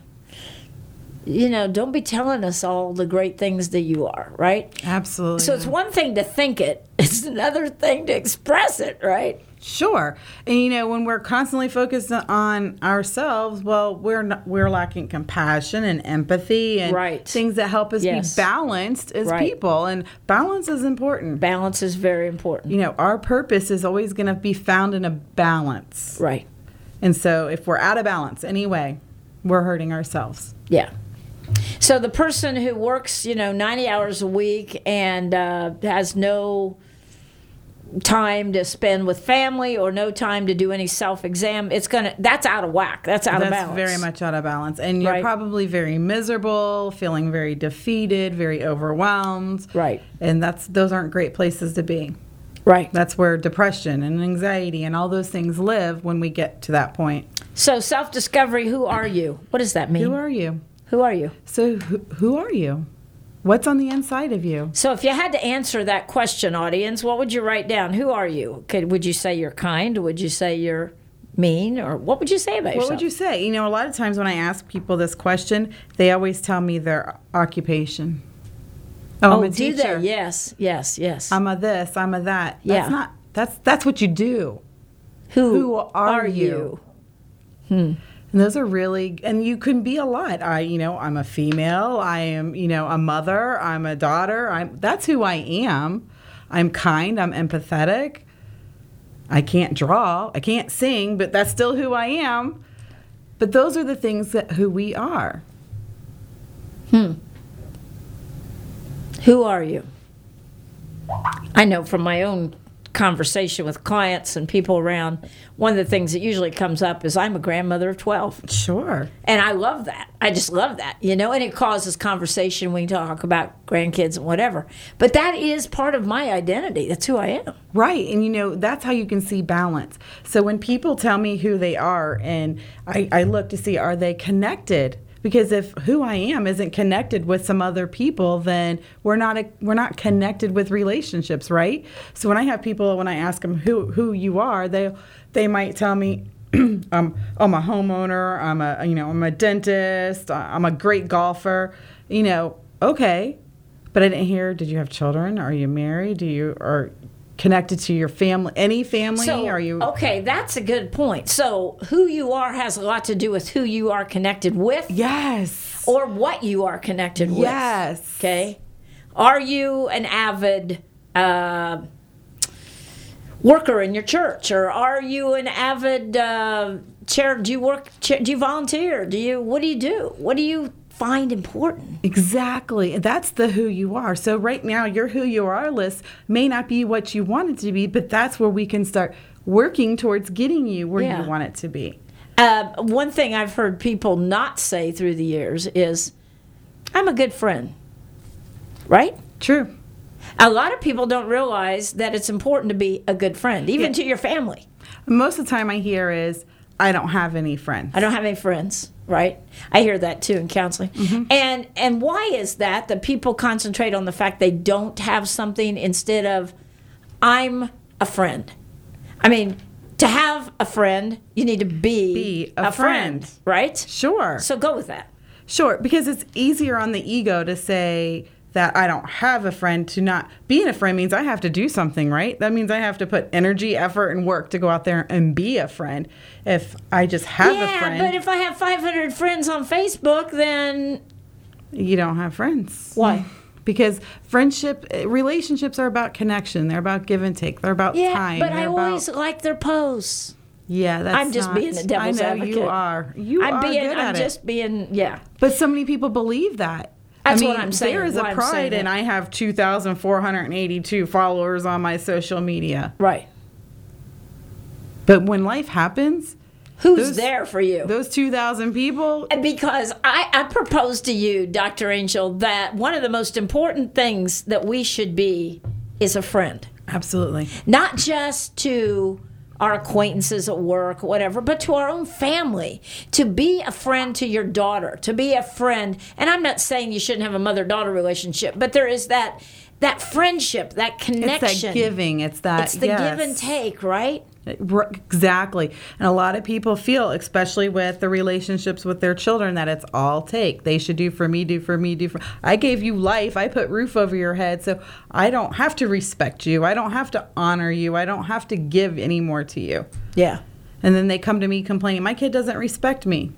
you know, don't be telling us all the great things that you are, right? Absolutely. So it's one thing to think it; it's another thing to express it, right? Sure. And you know, when we're constantly focused on ourselves, well, we're not, we're lacking compassion and empathy and Right. things that help us Yes. be balanced as Right. people. And balance is important. Balance is very important. You know, our purpose is always going to be found in a balance. Right. And so if we're out of balance anyway, we're hurting ourselves. Yeah. So the person who works, you know, ninety hours a week and uh, has no time to spend with family or no time to do any self-exam, it's gonna that's out of whack. That's out of That's balance. very much out of balance. And you're Right. probably very miserable, feeling very defeated, very overwhelmed. Right. And that's those aren't great places to be. Right. That's where depression and anxiety and all those things live when we get to that point. So self-discovery, who are you? What does that mean? Who are you? Who are you? So who, who are you? What's on the inside of you? So if you had to answer that question, audience, what would you write down? Who are you? Could, would you say you're kind? Would you say you're mean? Or what would you say about What yourself? would you say? You know, a lot of times when I ask people this question, they always tell me their occupation. Oh, Oh, I'm a do teacher. they? Yes, yes, yes. I'm a this, I'm a that. That's Yeah. not that's that's what you do. who, who are you? And those are really, and you can be a lot. I, you know, I'm a female. I am, you know, a mother. I'm a daughter. I'm. That's who I am. I'm kind, I'm empathetic. I can't draw, I can't sing, but that's still who I am. But those are the things that who we are. Hmm. Who are you? I know from my own conversation with clients and people around, one of the things that usually comes up is I'm a grandmother of twelve. Sure. And I love that. I just love that, you know, and it causes conversation when you talk about grandkids and whatever. But that is part of my identity. That's who I am. Right. And, you know, that's how you can see balance. So when people tell me who they are, and I, I look to see, are they connected? Because if who I am isn't connected with some other people, then we're not a, we're not connected with relationships, right? So when I have people, when I ask them who who you are, they they might tell me, um, I'm a homeowner, I'm a you know I'm a dentist, I'm a great golfer, you know. Okay, but I didn't hear. Did you have children? Are you married? Do you are connected to your family? Any family? So, are you okay? That's a good point. So who you are has a lot to do with who you are connected with. Yes. Or what you are connected with. Yes. Okay. Are you an avid uh, worker in your church, or are you an avid uh, chair? Do you work? Chair, do you volunteer? Do you? What do you do? What do you find important? Exactly. That's the who you are. So right now, your who you are list may not be what you want it to be, but that's where we can start working towards getting you where Yeah. you want it to be. Uh, one thing I've heard people not say through the years is, I'm a good friend. Right? True. A lot of people don't realize that it's important to be a good friend, even Yeah. to your family. Most of the time I hear is, I don't have any friends. I don't have any friends, right? I hear that too in counseling. Mm-hmm. And and why is that? That people concentrate on the fact they don't have something instead of, I'm a friend. I mean, to have a friend, you need to be, Be a friend, friend. right? Sure. So go with that. Sure, because it's easier on the ego to say that I don't have a friend. To not being a friend means I have to do something, right? That means I have to put energy, effort, and work to go out there and be a friend. If I just have yeah, a friend, but if I have five hundred friends on Facebook, then you don't have friends. why? Because friendship, relationships are about connection. They're about give and take. They're about Yeah, time. but They're I about, always like their posts. Yeah, that's I'm just not, being the devil's I know advocate. you are. You I'm are being, good I'm at just it. being, yeah. But so many people believe that. That's I mean, what I'm saying, there is why a I'm saying pride, it. and I have two thousand four hundred eighty-two followers on my social media. Right. But when life happens, Who's Those- there for you? those two thousand people, Because I, I propose to you, Doctor Angel, that one of the most important things that we should be is a friend. absolutely. Not just to our acquaintances at work, whatever, but to our own family. To be a friend to your daughter, to be a friend. And I'm not saying you shouldn't have a mother-daughter relationship, but there is that that friendship, that connection. It's that giving. It's that, It's the yes. give and take, right? R- Exactly. And a lot of people feel, especially with the relationships with their children, that it's all take. They should do for me, do for me, do for I gave you life. I put roof over your head. So I don't have to respect you. I don't have to honor you. I don't have to give any more to you. Yeah. And then they come to me complaining, my kid doesn't respect me.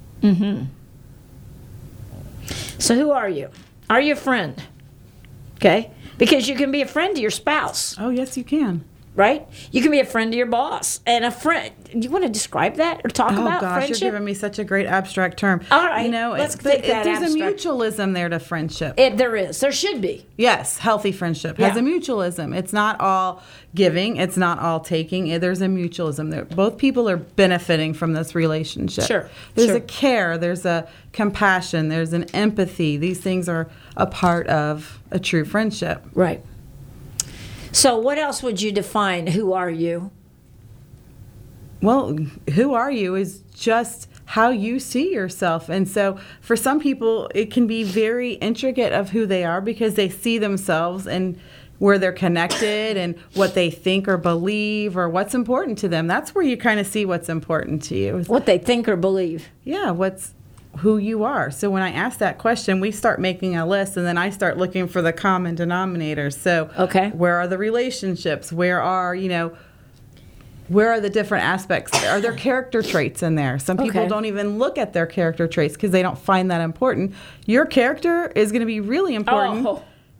So who are you? Are you a friend? Okay? Because you can be a friend to your spouse, Oh, yes, you can. right? You can be a friend to your boss. And a friend, do you want to describe that or talk Oh about gosh, friendship? you're giving me such a great abstract term. All right, you know, let's it- take it- that there's abstract. a mutualism there to friendship. It, there is. There should be. Yes, healthy friendship has Yeah. a mutualism. It's not all giving. It's not all taking. Eh, There's a mutualism there. Both people are benefiting from this relationship. Sure, There's sure. a care. There's a compassion. There's an empathy. These things are a part of a true friendship. Right. So what else would you define who are you? Well, who are you is just how you see yourself. And so for some people, it can be very intricate of who they are because they see themselves and where they're connected and what they think or believe or what's important to them. That's where you kind of see what's important to you. What they think or believe. Yeah, what's who you are. So when I ask that question, we start making a list, and then I start looking for the common denominators. So Okay. where are the relationships? Where are, you know, where are the different aspects? Are there character traits in there? Some people Okay. don't even look at their character traits because they don't find that important. Your character is going to be really important. Oh.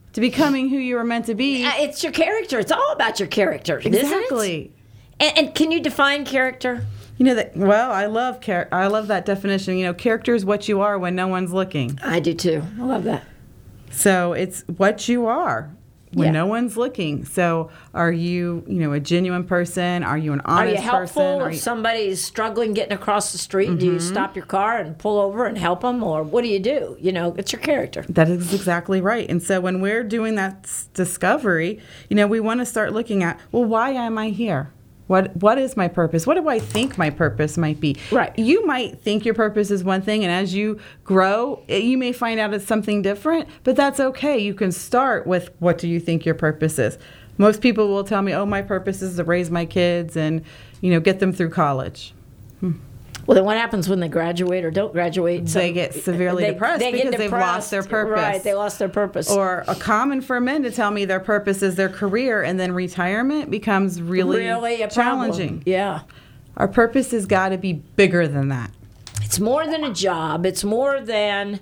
to becoming who you were meant to be. Uh, It's your character. It's all about your character. Isn't it? Exactly. And, and can you define character? You know that. Well, I love char- I love that definition. You know, character is what you are when no one's looking. I do too. I love that. So it's what you are when Yeah. no one's looking. So are you, you know, a genuine person? Are you an Are honest you helpful person? Are if you- somebody's struggling getting across the street? Do you stop your car and pull over and help them, or what do you do? You know, it's your character. That is exactly right. And so when we're doing that s- discovery, you know, we want to start looking at, well, why am I here? What What is my purpose? What do I think my purpose might be? Right. You might think your purpose is one thing, and as you grow, it- you may find out it's something different, but that's okay. You can start with, what do you think your purpose is? Most people will tell me, oh, my purpose is to raise my kids and, you know, get them through college. Well, then what happens when they graduate or don't graduate? They get severely depressed because they've lost their purpose. Right, they lost their purpose. Or a common for men to tell me their purpose is their career, and then retirement becomes really, really a challenging. problem. Yeah. Our purpose has got to be bigger than that. It's more than a job. It's more than,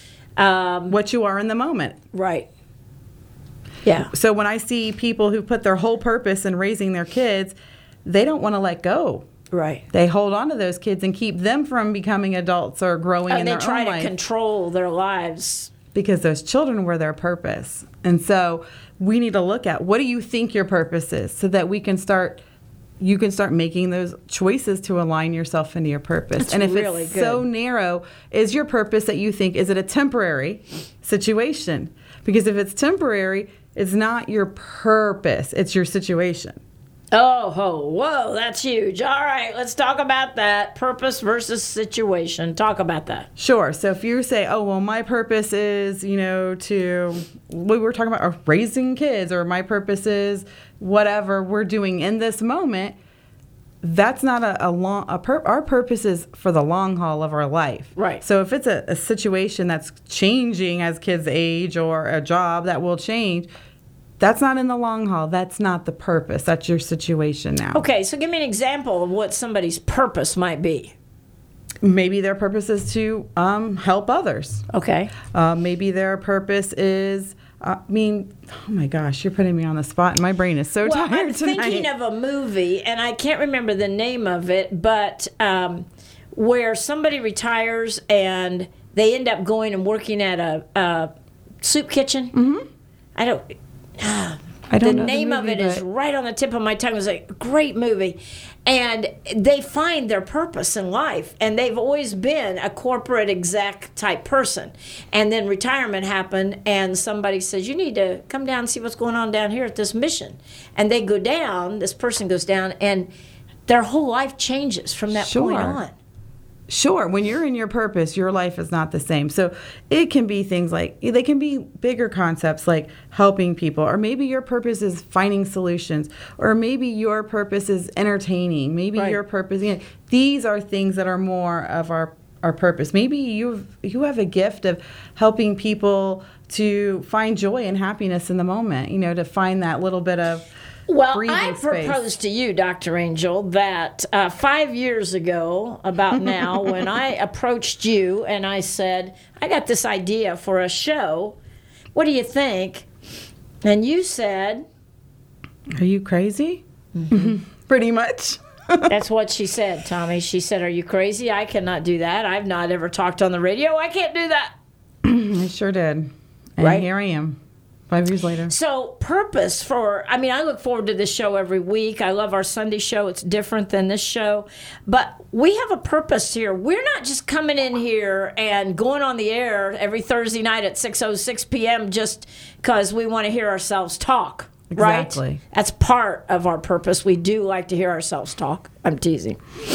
um, What you are in the moment. right. Yeah. So when I see people who put their whole purpose in raising their kids, they don't want to let go. Right. They hold on to those kids and keep them from becoming adults or growing in And they their try own to life. control their lives. Because those children were their purpose. And so we need to look at, what do you think your purpose is, so that we can start, you can start making those choices to align yourself into your purpose. That's and if really it's good. so narrow, is your purpose that you think, is it a temporary situation? Because if it's temporary, it's not your purpose, it's your situation. Oh, ho, whoa, that's huge. All right, let's talk about that. Purpose versus situation. Talk about that. Sure. So if you say, oh, well, my purpose is, you know, to, we were talking about, or raising kids, or my purpose is whatever we're doing in this moment, that's not a, a long, a pur- our purpose is for the long haul of our life. Right. So if it's a, a situation that's changing as kids age, or a job that will change, that's not in the long haul. That's not the purpose. That's your situation now. Okay, so give me an example of what somebody's purpose might be. Maybe their purpose is to um, help others. Okay. Uh, maybe their purpose is, uh, I mean, oh my gosh, you're putting me on the spot, and my brain is so Well, tired I'm tonight. thinking of a movie, and I can't remember the name of it, but um, where somebody retires and they end up going and working at a, a soup kitchen. Mm-hmm. I don't. I don't the know name the of movie, it is but- right on the tip of my tongue. It was a great movie. And they find their purpose in life. And they've always been a corporate exec type person. And then retirement happened, and somebody says, you need to come down and see what's going on down here at this mission. And they go down, this person goes down, and their whole life changes from that point Sure. on. Sure, when you're in your purpose, your life is not the same. So it can be things like, they can be bigger concepts like helping people, or maybe your purpose is finding solutions, or maybe your purpose is entertaining. Maybe Right. your purpose, you know, these are things that are more of our, our purpose. Maybe you you have a gift of helping people to find joy and happiness in the moment, you know, to find that little bit of Well, breathing I space. propose to you, Doctor Angel, that uh, five years ago, about now, when I approached you and I said, I got this idea for a show. What do you think? And you said, Are you crazy? Mm-hmm. Pretty much. that's what she said, Tommy. She said, are you crazy? I cannot do that. I've not ever talked on the radio. I can't do that. I sure did. And Right. here I am, five years later. So, purpose for, I mean, I look forward to this show every week. I love our Sunday show. It's different than this show. But we have a purpose here. We're not just coming in here and going on the air every Thursday night at six oh six p.m. just because we want to hear ourselves talk. Right? Exactly. That's part of our purpose. We do like to hear ourselves talk. I'm teasing.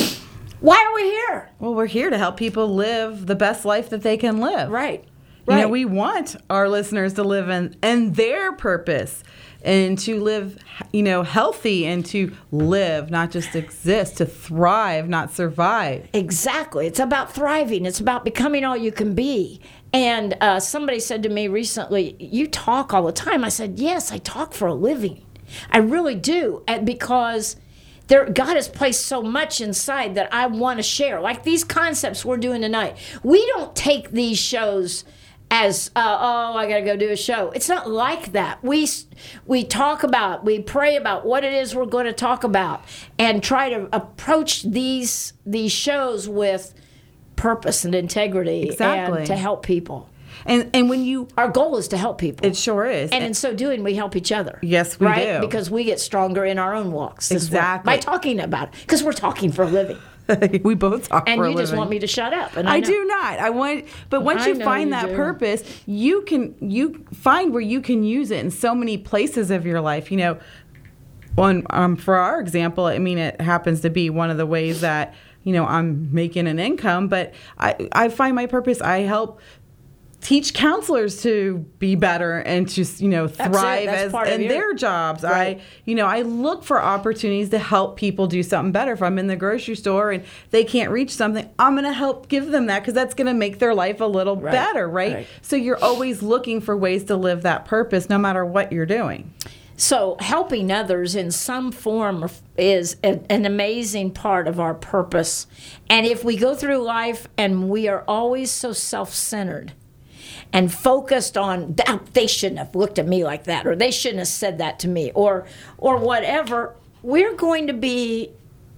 Why are we here? Well, we're here to help people live the best life that they can live. Right. You know, Right. we want our listeners to live in, in their purpose, and to live, you know, healthy, and to live, not just exist, to thrive, not survive. Exactly. It's about thriving. It's about becoming all you can be. And uh, somebody said to me recently, you talk all the time. I said, yes, I talk for a living. I really do. And because there, God has placed so much inside that I want to share. Like these concepts we're doing tonight. We don't take these shows as uh, oh, I got to go do a show. It's not like that. We we talk about, we pray about what it is we're going to talk about, and try to approach these these shows with purpose and integrity, Exactly. and to help people. And and when you, Our goal is to help people. it sure is. And in so doing, we help each other. Yes, we right? do. Because we get stronger in our own walks. as well, Exactly. by talking about it. Because we're talking for a living. we both talk And for a you just living. want me to shut up. And I, I know. do not. I want, but once I you know find you that do. purpose, you can you find where you can use it in so many places of your life. You know, on um, for our example, I mean, it happens to be one of the ways that you know I'm making an income. But I I find my purpose. I help teach counselors to be better and to you know That's it. thrive That's as part of in your- their jobs. Right. I you know I look for opportunities to help people do something better. If I'm in the grocery store and they can't reach something, I'm going to help give them that because that's going to make their life a little Right. better, right? Right. So you're always looking for ways to live that purpose no matter what you're doing. So helping others in some form is a, an amazing part of our purpose. And if we go through life and we are always so self-centered and focused on, "Oh, they shouldn't have looked at me like that, or they shouldn't have said that to me, or or whatever, we're going to be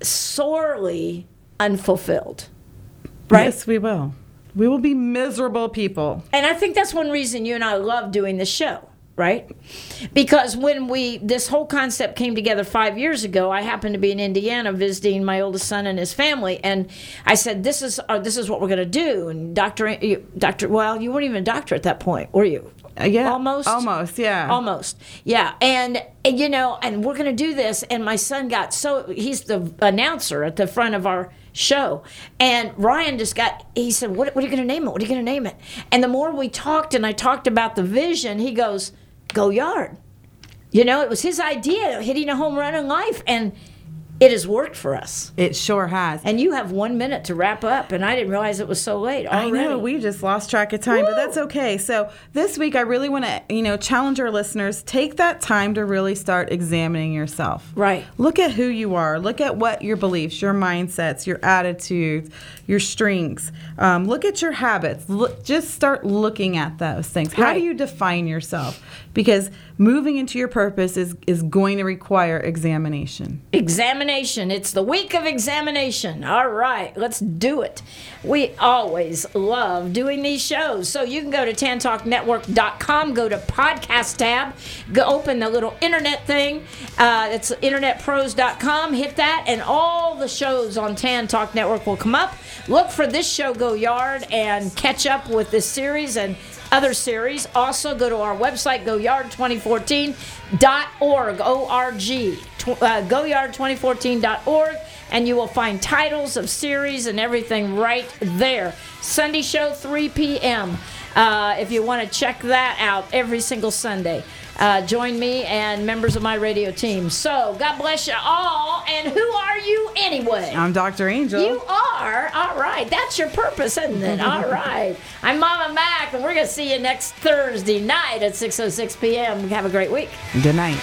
sorely unfulfilled. Right? Yes, we will. We will be miserable people. And I think that's one reason you and I love doing this show, right? Because when we, this whole concept came together five years ago, I happened to be in Indiana visiting my oldest son and his family, and I said, "This is uh, this is what we're going to do." And Doctor, you- Doctor, well, you weren't even a doctor at that point, were you? Uh, yeah, Almost? almost, yeah. Almost, yeah. And, and you know, and we're going to do this. And my son got so, he's the announcer at the front of our show. And Ryan just got, he said, what, what are you going to name it? What are you going to name it? And the more we talked and I talked about the vision, he goes, "Go Yard." You know, it was his idea, hitting a home run in life. And it has worked for us. It sure has. And you have one minute to wrap up. And I didn't realize it was so late already. I know, we just lost track of time, but that's okay. So this week, I really want to, you know, challenge our listeners, take that time to really start examining yourself. Right. Look at who you are. Look at what your beliefs, your mindsets, your attitudes, your strengths. Um, look at your habits. Look, just start looking at those things. How do Right. you define yourself? Because moving into your purpose is, is going to require examination. Examination. It's the week of examination. All right, let's do it. We always love doing these shows. So you can go to tan talk network dot com, go to podcast tab, go open the little internet thing. Uh, it's internet pros dot com. Hit that, and all the shows on Tan Talk Network will come up. Look for this show, Go Yard, and catch up with this series and other series. Also, go to our website, go yard twenty fourteen dot org, O R G, uh, go yard twenty fourteen dot org, and you will find titles of series and everything right there. Sunday show, three p.m. Uh, if you want to check that out every single Sunday. Uh, join me and members of my radio team. So, God bless you all. And who are you anyway? I'm Doctor Angel. You are? All right. That's your purpose, isn't it? All right. I'm Mama Mac, and we're going to see you next Thursday night at six oh six p.m. Have a great week. Good night.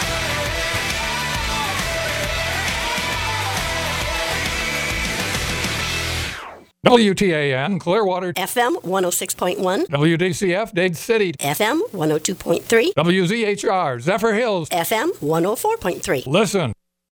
W T A N, Clearwater, F M one oh six point one, W D C F, Dade City, F M one oh two point three, W Z H R, Zephyr Hills. F M one oh four point three. Listen.